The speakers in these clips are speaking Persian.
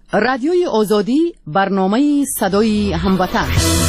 رادیوی آزادی برنامه صدای هموطن.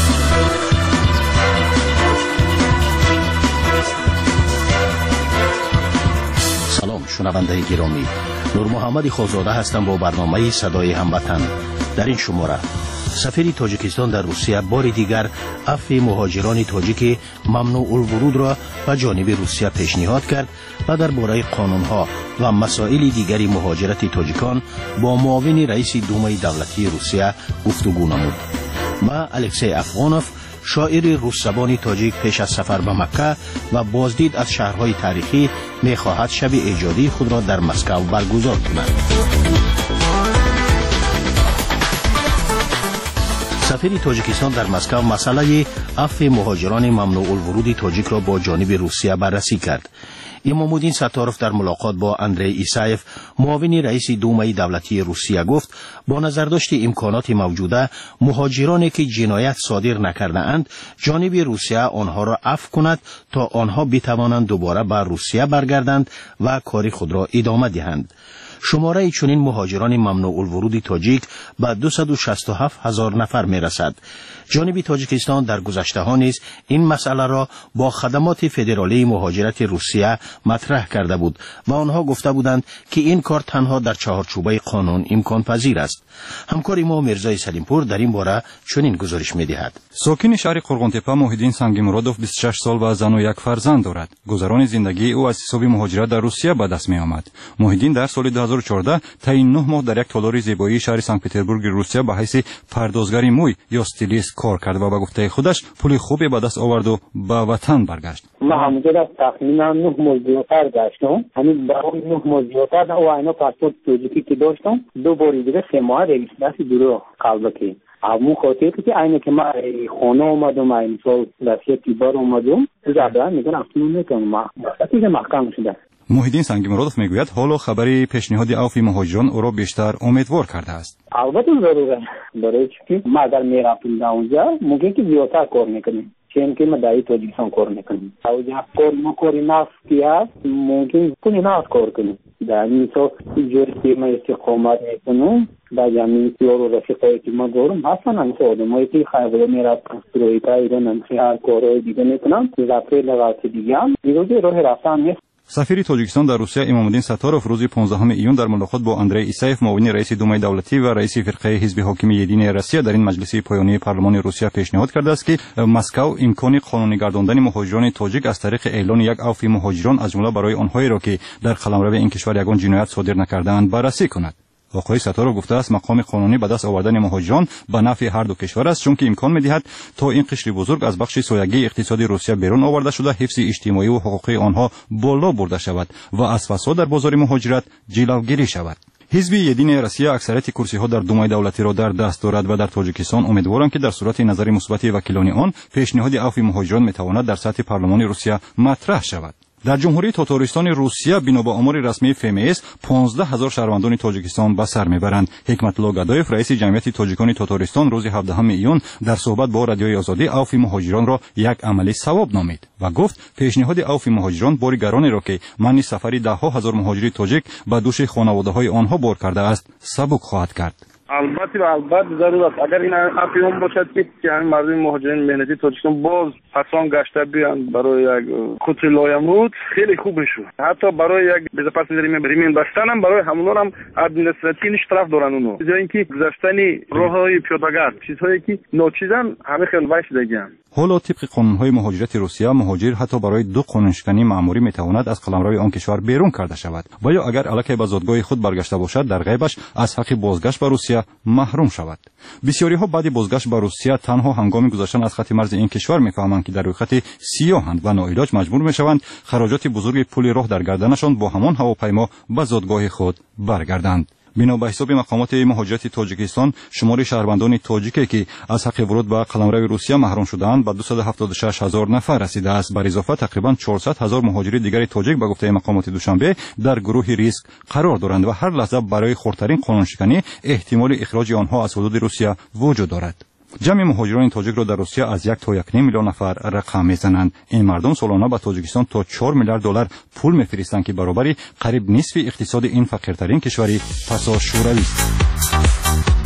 سلام شنونده گرامی، نور محمد خالزاده هستم با برنامه صدای هموطن. در این شماره سفیر تاجیکستان در روسیه بار دیگر عفو مهاجران تاجیک ممنوع الورود را به جانب روسیه پیشنهاد کرد و درباره قانونها و مسائل دیگری مهاجرت تاجیکان با معاون رئیس دومای دولتی روسیه گفتگو نمود. ما الکسی افغانوف شاعر روس زبان تاجیک پیش از سفر به مکه و بازدید از شهرهای تاریخی می‌خواهد شب ایجادی خود را در مسکو برگزار کند. سفیر تاجیکستان در مسکو مسئله عفو مهاجران ممنوع الورود تاجیک را با جانب روسیه بررسی کرد. امامالدین ستارف در ملاقات با اندری ایسایف معاون رئیس دومای دولتی روسیه گفت با نظرداشت امکانات موجوده مهاجرانی که جنایت صادر نکرده اند جانب روسیه آنها را عفو کند تا آنها بتوانند دوباره به روسیه برگردند و کار خود را ادامه دهند. شماره چنین مهاجران ممنوع الورود تاجیک به 267,000 نفر می رسد. جانب تاجیکستان در گذشته ها نیز این مسئله را با خدمات فدرالی مهاجرت روسیه مطرح کرده بود و آنها گفته بودند که این کار تنها در چهارچوبه قانون امکان پذیر است. همکار ما میرزای سلیمپور در این باره چنین گزارش می دهد. ساکن شهر قرغنتپه موحدین سنگیمرادوف 26 سال و زن و یک فرزند دارد. گذران زندگی او از حساب مهاجرت در روسیه به دست می آمد. موحدین در سال 2014 تا 9 ماه در یک تالار زیبایی شهر سنت پترزبورگ روسیه به حیث پردازگر موی یا استیلیست کار کرد و به گفته خودش پول خوبی به دست آورد و به وطن برگشت. ما همونجا تقریبا 9 ماه زیادتر گشتم. همین برای 9 ماه زیادتر و اینا پاسپورت تاجیکی که داشتم 2 بار دیگه 3 ماه رجیستراسی درو قبول کردم. اما خاطر که اینه که ما خونه اومدم این سال دسته تیبار اومدم زیاده میگن اصلا نمیتونم ما وقتی که محکم شده. موحدین سنگیمرادوف میگوید حالا خبری پیشنهاد عفو مهاجران او را بیشتر امیدوار کرده است. البته ضروره برای چی ما اگر میرفتیم اونجا ممکن که زیادتر کار میکنیم چون که ما در تاجیکستان کار میکنیم اونجا کار میکنیم نفتی ممکن کنی ناس کار کنیم در مثال جوری که ما استقامت میکنیم در جمعی سیار و رفیقایی که ما دارم هستن همسه آدمایی که خیلی میرفتن سرویتا ایران همسه هر کارهای دیگه میکنم زفره لغاتی دیگه هم دیگه راه رفتن نیست. سفیر تاجیکستان در روسیه امامالدین ستارف روز 15 ایون در ملاقات با اندری ایسایف معاون رئیس دومای دولتی و رئیس فرقه حزب حاکم یدین روسیه در این مجلس پایانی پارلمان روسیه پیشنهاد کرده است که مسکو امکان قانونی گرداندن مهاجران تاجیک از طریق اعلان یک عفو مهاجران از جمله برای آنهایی را که در قلمرو این کشور یگان جنایت صادر نکرده‌اند بررسی کند. آقای ستارف گفته است مقام قانونی به دست آوردن مهاجران به نفع هر دو کشور است چون که امکان می‌دهد تا این قشر بزرگ از بخش سایگی اقتصادی روسیه بیرون آورده شده حفظ اجتماعی و حقوقی آنها بالا برده شود و از فساد در بازار مهاجرت جلوگیری شود. حزب یدین روسیه اکثریت کرسی‌ها در دومای دولتی را در دست دارد و در تاجیکستان امیدوارند که در صورت نظر مثبت وکیلان آن پیشنهاد عفو مهاجران میتواند در سطح پارلمان روسیه مطرح شود. در جمهوری تاتارستان روسیه بنا به آمار رسمی فمس 15,000 شهروندان تاجیکستان به سر میبرند. حکمت الله گدایف رئیس جمعیت تاجیکان تاتارستان روز 17 ایون در صحبت با رادیوی آزادی عفو مهاجران را یک عملی ثواب نامید و گفت پیشنهاد عفو مهاجران بار گرانی را که معنی سفری 10,000 مهاجر تاجیک به دوش خانواده‌های آنها بار کرده است سبک خواهد کرد. البته ضرور است اگر این عفو باشد که مردم مهاجرین مهنتی تاجیکستان باز پسان گشته بیان برای یک خطر لایمود خیلی خوب میشه. حتی برای یک بزپاس ریمین بستن هم برای همون هم ادمنستراتیو طرف دارن اونو جای اینکه گذشتنی راههای پیاده‌گرد چیزهایی که ناچیزن همه خیلی وایسیدگیان. حالا طبق قانون‌های مهاجرت روسیه مهاجر حتی برای 2 قانونشکنی مأموری میتواند از قلمرو آن کشور بیرون کرده شود و یا اگر علاقه به زادگاه خود برگشته باشد در غیبش از حق بازگشت به روسیه محروم شود. بسیاری‌ها بعد بازگشت به روسیه تنها هنگام گذشتن از خط مرز این کشور میفهمند که در روی خط سیاهند و ناعلاج مجبور میشوند خراجات بزرگ پول راه در گردنشان با همان هواپیما به زادگاه خود برگردند. بنا به حساب مقامات مهاجرت تاجیکستان شمار شهروندان تاجیکی که از حق ورود به قلمرو روسیه محروم شدند به 276,000 نفر رسیده است. بر اضافه تقریبا 400,000 مهاجر دیگر تاجیک به گفته مقامات دوشنبه در گروه ریسک قرار دارند و هر لحظه برای خردترین قانونشکنی احتمال اخراج آنها از حدود روسیه وجود دارد. جمع مهاجران تاجیک را در روسیه از 1 تا 1.5 میلیون نفر رقم میزنند. این مردم سالانه به تاجیکستان تا 4 میلیارد دلار پول میفرستند که برابر قریب نصف اقتصاد این فقیرترین کشوری پسا شوروی است.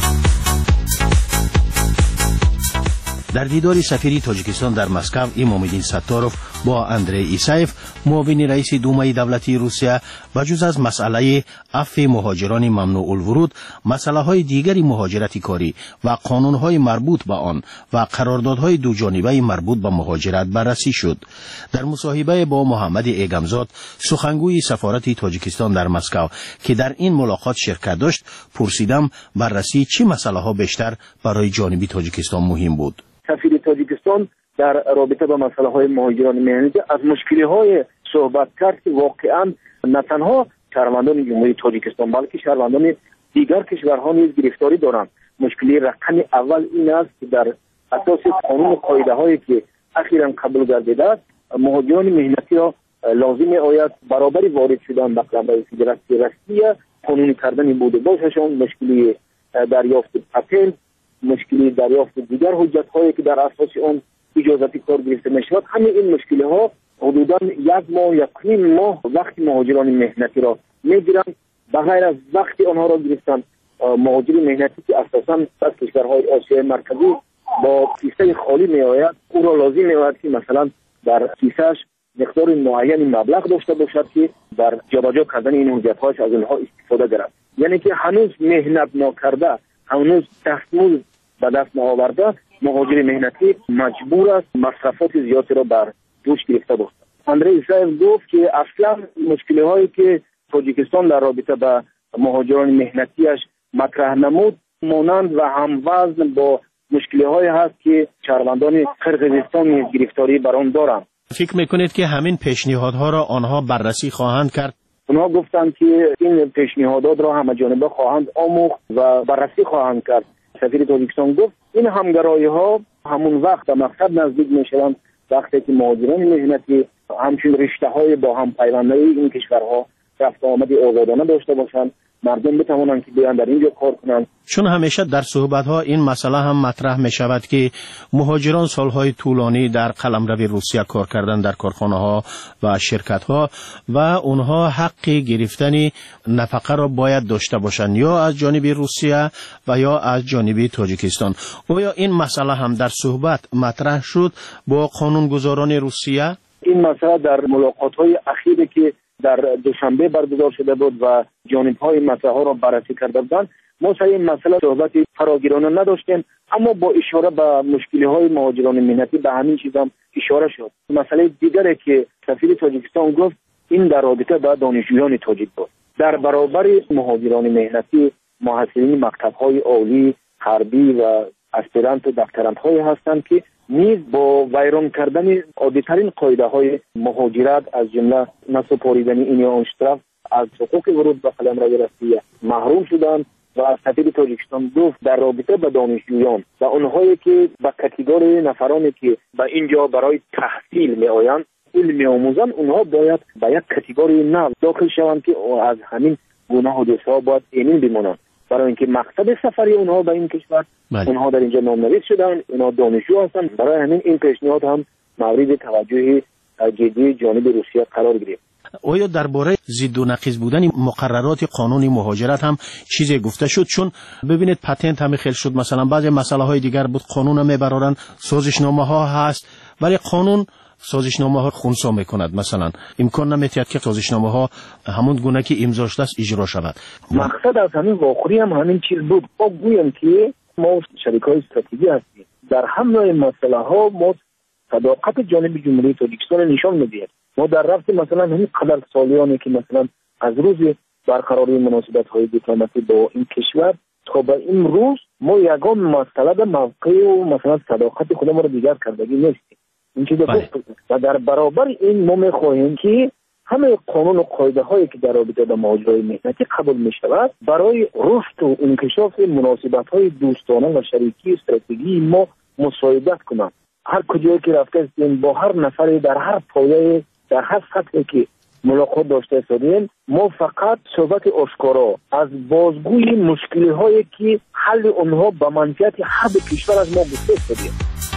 در دیدار سفیر تاجیکستان در مسکو امام‌الدین ستاروف با اندری ایسایف معاون رئیس دومای دولتی روسیه بجز از مسئله عفو مهاجران ممنوع الورود مسائل دیگری مهاجرت کاری و قانون‌های مربوط به آن و قراردادهای دو جانبه مربوط به مهاجرت بررسی شد. در مصاحبه با محمد ایگمزاد سخنگوی سفارت تاجیکستان در مسکو که در این ملاقات شرکت داشت پرسیدم بررسی چه مسائل‌ها بیشتر برای جانب تاجیکستان مهم بود. سفیر تاجیکستان در رابطه با مسائل مهاجران مهنتی از مشکل‌های صحبت کرد که واقعاً نه تنها شهروندان جمهوری تاجیکستان بلکه شهروندان دیگر کشورها نیز گرفتاری دارند. مشکلی رقم اول این است که در اساس قانون و قاعده‌هایی که اخیراً قبول گردیده است مهاجران مهنتی را لازم آید برابری وارد شدن به قلمرو فدراسیون روسیه قانونی کردن بوده باششان، مشکلی دریافت پتنت، مشکلی دریافت دیگر حجت‌هایی که در اساس آن اجازه کار گرفته می‌شود. همه این مشکل‌ها حدوداً 1 ماه یا نیم ماه وقت مهاجران مهنتی را می‌گیرند. بغیر از وقت آنها را گرفتن مهاجر مهنتی که اساساً از کشورهای آسیای مرکزی با کیسه خالی می‌آید، او را لازم می‌آید که مثلا در کیسه‌اش مقدار معین مبلغ داشته باشد که در جابجا کردن این حجت‌هاش از آنها استفاده دارد. یعنی که هنوز مهنت نکرده، هنوز دستمزد به دست نآورده مهاجر مهنتی مجبور است مصرفات زیادی را بر دوش گرفته باشد. اندری ایسایف گفت که اصلا مشکل‌هایی که تاجیکستان در رابطه با مهاجران مهنتیش مطرح نمود مانند و هموزن با مشکل‌هایی هست که شهروندان قرقیزستان نیز گرفتاری بر آن دارند. فکر میکنید که همین پیشنهادها را آنها بررسی خواهند کرد؟ اونها گفتند که این پیشنهادات را همه‌جانبه خواهند آموخت و بررسی خواهند کرد. سفیر تاجیکستان گفت این همگرایی‌ها همون وقت به مقصد نزدیک میشوند وقتی که مهاجران مهنتی همچنین رشته‌های با هم پیوندی این کشورها رفت آمد آزادانه داشته باشند، مردم بتوانند که بیان در اینجا کار کنند. چون همیشه در صحبت‌ها این مسئله هم مطرح می شود که مهاجران سالهای طولانی در قلمرو روسیه کار کردن در کارخانه‌ها و شرکت‌ها و اونها حق گرفتن نفقه را باید داشته باشند یا از جانب روسیه و یا از جانب تاجیکستان. آیا این مسئله هم در صحبت مطرح شد با قانونگذاران روسیه؟ این مسئله در ملاقات‌های اخیری که در دوشنبه برگزار شده بود و جانب‌های مسئله را بررسی کرده بودند ما سر این مسئله صحبت فراگیرانه نداشتیم، اما با اشاره به مشکل‌های مهاجران مهنتی به همین چیز هم اشاره شد. مسئله دیگری که سفیر تاجیکستان گفت این در رابطه با دانشجویان تاجیک بود. در برابر مهاجران مهنتی محصلین مکتب‌های عالی، غربی و اسپرانت و دکترانت‌هایی هستند که نیز با ویران کردن عادی‌ترین قاعده‌های مهاجرت از جمله نسپاریدن این یا آن طرف از حقوق ورود به قلمرو روسیه محروم شدند و سفیر تاجیکستان گفت در رابطه با دانشجویان و اونهایی که به کاتگوری نفرانی که به اینجا برای تحصیل میآیند علم میآموزند اونها باید به یک کاتگوری نو داخل شوند که از همین گونه حادثه‌ها باید امین بمانند، برای اینکه مقصد سفری اونها به این کشور اونها در اینجا نامنویس شدن، اونها دانشجو هستند. برای همین این پیشنهاد هم مورد توجه جدی جانب روسیه قرار گرفت. آیا درباره ضد و نقیض بودن مقررات قانون مهاجرت هم چیزی گفته شد؟ چون ببینید پتنت هم خیلی شد، مثلا بعضی مسئله های دیگر بود قانون هم میبرارن، سازشنامه ها هست ولی قانون سازشنامه ها خونسا میکند، مثلا امکان نمیتید که سازشنامه ها همون گونه که امضا شده است اجرا شود. مقصد از همین واقعی هم همین چیز بود. ما گویم که ما شریکای استراتژی هستیم، در همه مسئله ها ما صداقت جانب جمهوری تاجیکستان نشان میدیم. ما در رفت مثلا همین قدر سالیانی که مثلا از روز برقراری مناسبت های دیپلماسی با این کشور تا به این روز ما یگان مسئله به موقع و مثلا صداقت خودمون رو دیگر کردگی نیستیم. این چیز و در برابر این ما میخواهیم که همه قانون و قاعده هایی که در رابطه با مهاجران مهنتی قبول می شود برای رشد و انکشاف مناسبت های دوستانه و شریکی استراتژی ما مساعدت کنند. هر کجایی که رفته هستیم با هر نفری در هر پایه در هر سطحی که ملاقات داشته هستیم ما فقط صحبت آشکارا از بازگوی مشکلی هایی که حل اونها به منفعت هر کشور از ما گفته هستیم.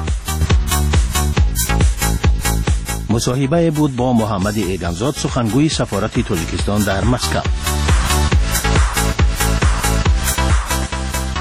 مصاحبه بود با محمد ایگمزاد سخنگوی سفارت تاجیکستان در مسکو.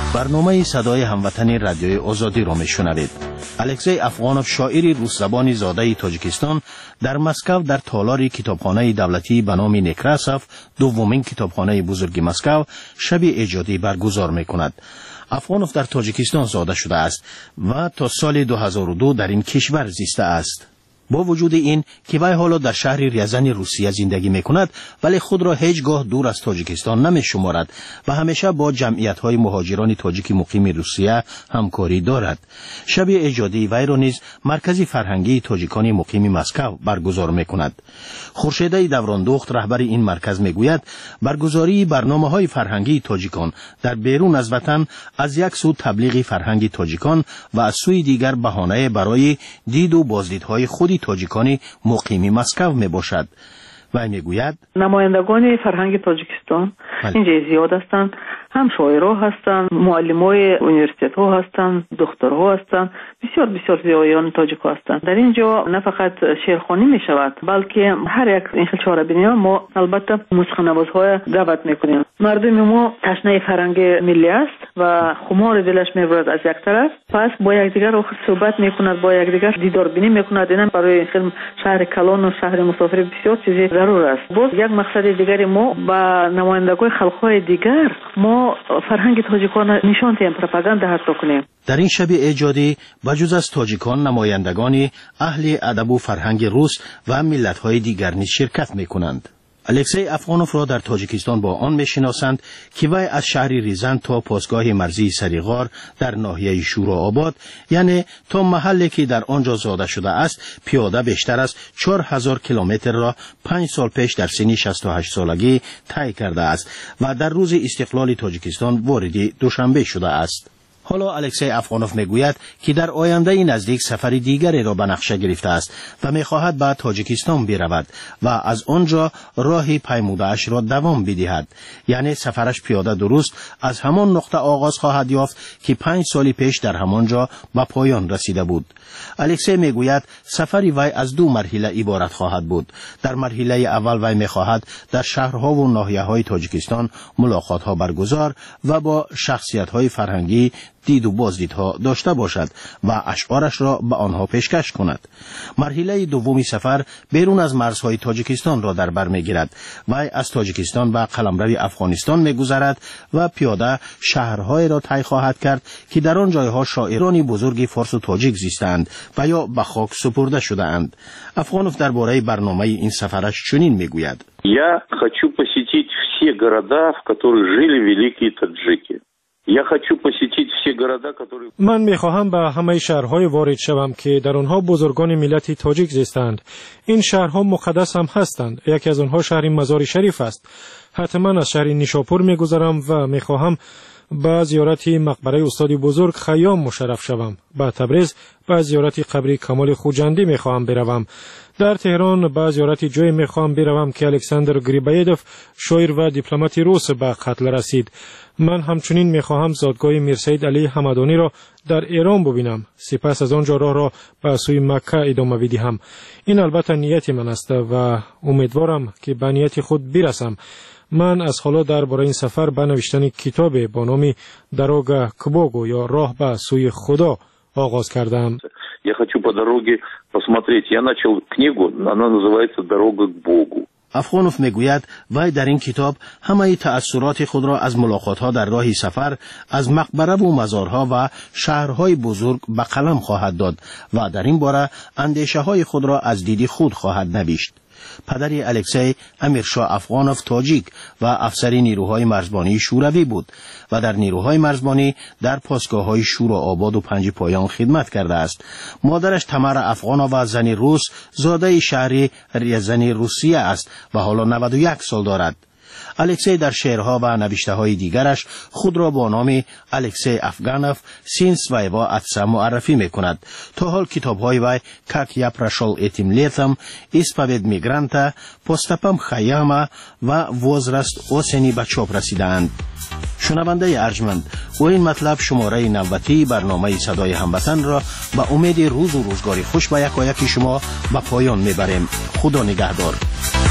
برنامه صدای هموطن رادیوی آزادی را میشنوید. الکسی افغانوف، شاعر روس زبان زاده تاجیکستان، در مسکو در تالار کتابخانه دولتی به نام نکراسوف، دومین کتابخانه بزرگ مسکو، شب ایجادی برگزار میکند. افغانوف در تاجیکستان زاده شده است و تا سال 2002 در این کشور زیسته است. با وجود این که وی حالا در شهر ریزن روسیه زندگی میکند، ولی خود را هیچگاه دور از تاجیکستان نمیشمارد و همیشه با جمعیت‌های مهاجران تاجیک مقیم روسیه همکاری دارد. شب ایجادی وی را نیز مرکز فرهنگی تاجیکان مقیم مسکو برگزار میکند. خورشیده دوراندخت، رهبر این مرکز، میگوید برگزاری برنامه‌های فرهنگی تاجیکان در بیرون از وطن از یک سو تبلیغ فرهنگ تاجیکان و از سوی دیگر بهانه برای دید و بازدیدهای خودی تاجیکان مقیم مسکو می باشد. و میگوید نمایندگان فرهنگ تاجیکستان اینجا زیاد هستند، هم شاعرها هستند، معلمای یونیورسیته ها هستند، دکترها هستند، بسیار بسیار زیایان تاجیک هستند. در اینجا نه فقط شعرخوانی می شود، بلکه هر یک این خیل چهاربینی ها ما البته موسیقی نوازهای دعوت میکنیم. مردم ما تشنه فرهنگ ملی است و خمار دلش میبرد از یک طرف، پس با یکدیگر صحبت میکند، با یکدیگر دیدار بینی میکند. اینا برای خیلی شهر کلان و شهر مسافر بسیار چیزی ضرور است. باز یک مقصد دیگری ما با نمایندگان خلق‌های دیگر ما فرهنگ تاجیکان نشان دهیم، پروپاگاندا حتی کنیم. در این شب ایجادی بجز از تاجیکان نمایندگان اهل ادب و فرهنگ روس و ملت‌های دیگر نیز شرکت می‌کنند. الکسی افغانوف را در تاجیکستان با آن می‌شناسند که وی از شهر ریزن تا پاسگاه مرزی سریغار در ناحیه شورآباد، یعنی تا محلی که در آنجا زاده شده است، پیاده بیشتر از 4000 کیلومتر را 5 سال پیش در سن 68 سالگی طی کرده است و در روز استقلال تاجیکستان وارد دوشنبه شده است. حالا الکسی افغانوف میگوید که در آینده نزدیک سفر دیگری را به نقشه گرفته است و میخواهد به تاجیکستان برود و از آنجا راه پیموده‌اش را دوام بدهد. یعنی سفرش پیاده درست از همان نقطه آغاز خواهد یافت که 5 سال پیش در همانجا به پایان رسیده بود. الکسی میگوید سفر وی از 2 مرحله عبارت خواهد بود. در مرحله اول وی میخواهد در شهرها و ناحیه‌های تاجیکستان ملاقات‌ها برگزار و با شخصیت‌های فرهنگی دید و بازدیدها داشته باشد و اشعارش را به آنها پیشکش کند. مرحله دومی سفر بیرون از مرزهای تاجیکستان را در بر میگیرد. وی از تاجیکستان به قلمرو افغانستان میگذرد و پیاده شهرهای را طی خواهد کرد که در آن جایها شاعران بزرگ فارس و تاجیک زیستند و یا به خاک سپرده شده اند. افغانوف درباره برنامه این سفرش چنین میگوید: Я хочу посетить все города, в которых жили великие таджики. من میخواهم به همه شهرهای وارد شوم که در آنها بزرگان ملت تاجیک زیستند. این شهرها مقدس هم هستند. یکی از آنها شهر مزار شریف است. حتما از شهر نیشاپور میگذرم و میخواهم با زیارت مقبره استاد بزرگ خیام مشرف شوم. با تبریز با زیارت قبر کمال خوجندی میخواهم بروم. در تهران با زیارت جای میخواهم بروم که الکساندر گریبایدوف شاعر و دیپلمات روس به قتل رسید. من همچنین میخواهم زادگاه میرسید علی حمدانی را در ایران ببینم. سپس از آنجا راه را به سوی مکه ادامه بدهم. این البته نیت من است و امیدوارم که به نیت خود برسم. من از حالا درباره این سفر به نوشتن کتاب با نام دروگا к Богу یا راه به سوی خدا آغاز کردم. Я хочу по дороге посмотреть. Я начал книгу, она называется «Дорога к Богу». افغانوف میگوید وی در این کتاب همه تأثیرات خود را از ملاقات‌ها در راه سفر از مقبره و مزارها و شهرهای بزرگ به قلم خواهد داد و در این باره اندیشه‌های خود را از دید خود خواهد نوشت. پدر الکسی امیرشاه افغانوف تاجیک و افسر نیروهای مرزبانی شوروی بود و در نیروهای مرزبانی در پاسگاه‌های شورآباد و پنج پایان خدمت کرده است. مادرش تمر افغانوف و زنی روس زاده شهر ریزن روسیه است و حالا 91 سال دارد. الکسی در شعرها و نوشته‌های دیگرش خود را با نام الکسی افغانوف سینس وایوا اتسا معرفی می‌کند. تا حال کتاب‌های وی «Как я прошел этим летом», «Исповедь мигранта», «Поступом Хаяма» و «Возраст осени» به چاپ رسیدند. شنونده ارجمند، با این مطلب شماره 90 برنامه صدای هموطن را به امید روز و روزگاری خوش به یکایک شما به پایان میبریم. خدا نگهدار.